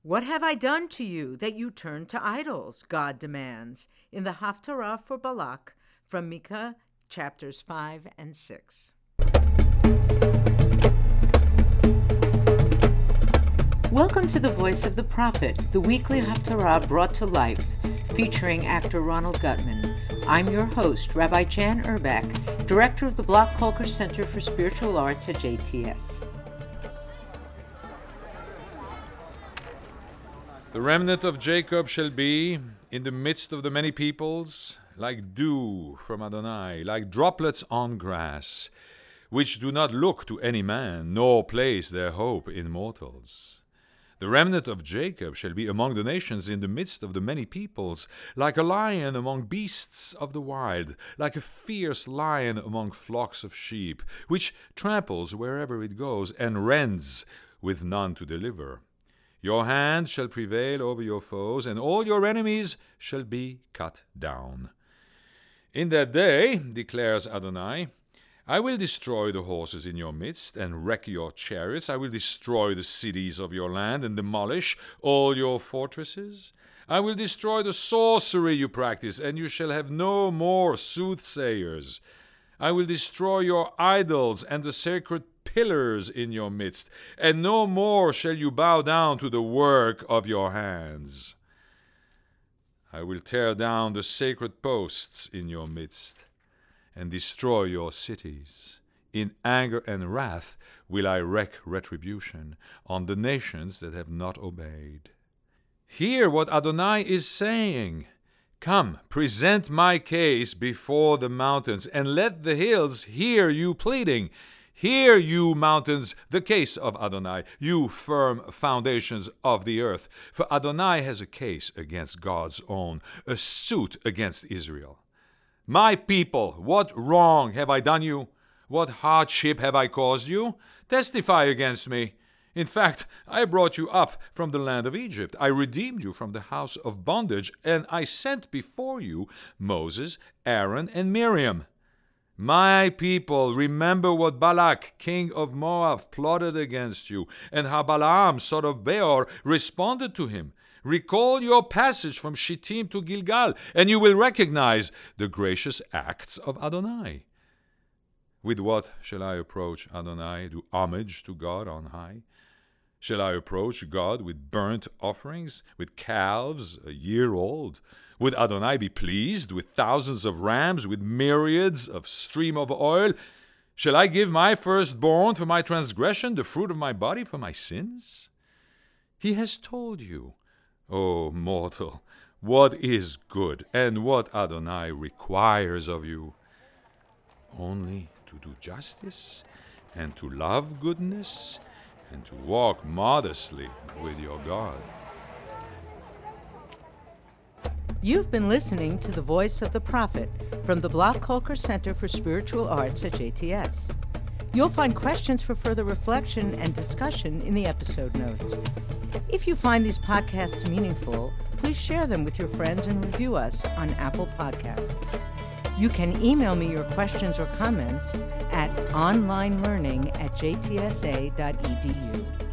What have I done to you that you turn to idols? God demands in the Haftarah for Balak from Micah chapters 5 and 6. Welcome to The Voice of the Prophet, the weekly Haftarah brought to life, featuring actor Ronald Gutman. I'm your host, Rabbi Jan Urbach, director of the Block Kolker Center for Spiritual Arts at JTS. The remnant of Jacob shall be in the midst of the many peoples, like dew from Adonai, like droplets on grass, which do not look to any man, nor place their hope in mortals. The remnant of Jacob shall be among the nations in the midst of the many peoples, like a lion among beasts of the wild, like a fierce lion among flocks of sheep, which tramples wherever it goes, and rends with none to deliver. Your hand shall prevail over your foes, and all your enemies shall be cut down. In that day, declares Adonai, I will destroy the horses in your midst, and wreck your chariots. I will destroy the cities of your land, and demolish all your fortresses. I will destroy the sorcery you practice, and you shall have no more soothsayers. I will destroy your idols and the sacred pillars in your midst, and no more shall you bow down to the work of your hands. I will tear down the sacred posts in your midst, and destroy your cities. In anger and wrath will I wreak retribution on the nations that have not obeyed. Hear what Adonai is saying. Come, present my case before the mountains, and let the hills hear you pleading. Hear, you mountains, the case of Adonai, you firm foundations of the earth. For Adonai has a case against God's own, a suit against Israel. My people, what wrong have I done you? What hardship have I caused you? Testify against me. In fact, I brought you up from the land of Egypt. I redeemed you from the house of bondage, and I sent before you Moses, Aaron, and Miriam. My people, remember what Balak, king of Moab, plotted against you, and how Balaam, son of Beor, responded to him. Recall your passage from Shittim to Gilgal, and you will recognize the gracious acts of Adonai. With what shall I approach Adonai, do homage to God on high? Shall I approach God with burnt offerings, with calves a year old? Would Adonai be pleased with thousands of rams, with myriads of stream of oil? Shall I give my firstborn for my transgression, the fruit of my body for my sins? He has told you, O mortal, what is good and what Adonai requires of you. Only to do justice and to love goodness and to walk modestly with your God. You've been listening to The Voice of the Prophet from the Block Kolker Center for Spiritual Arts at JTS. You'll find questions for further reflection and discussion in the episode notes. If you find these podcasts meaningful, please share them with your friends and review us on Apple Podcasts. You can email me your questions or comments at onlinelearning@jtsa.edu.